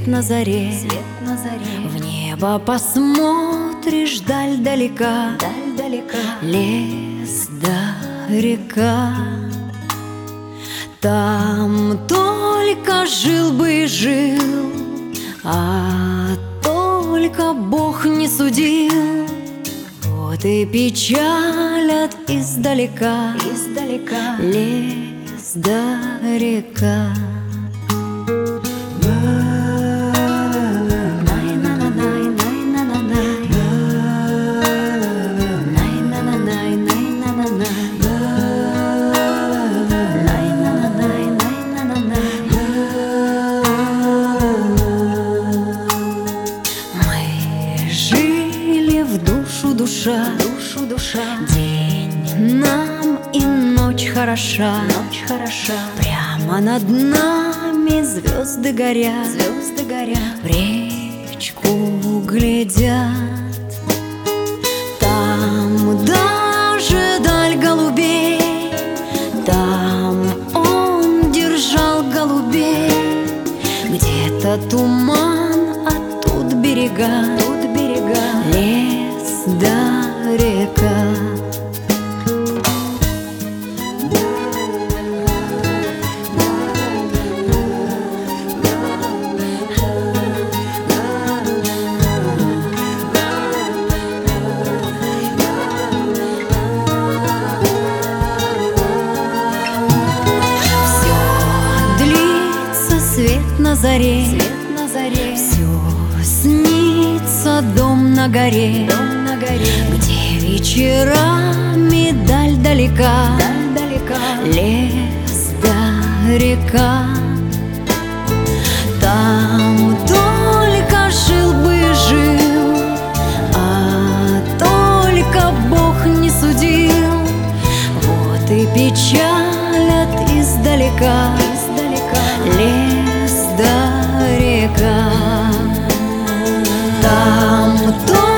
на заре, в небо посмотришь, даль далека, лес да река. Там только жил бы и жил, а только Бог не судил. Вот и печалят издалека, лес да река. Душа, день нам и ночь хороша, прямо над нами звезды горят, в речку глядят. Там даже даль голубей, там он держал голубей. Где-то туман, а тут берега, лес да река. Все длится, свет на заре, все снится, дом на горе, где вечерами даль далека, лес да река. Там только жил бы и жил, а только Бог не судил. Вот и печалят издалека, лес да река. Там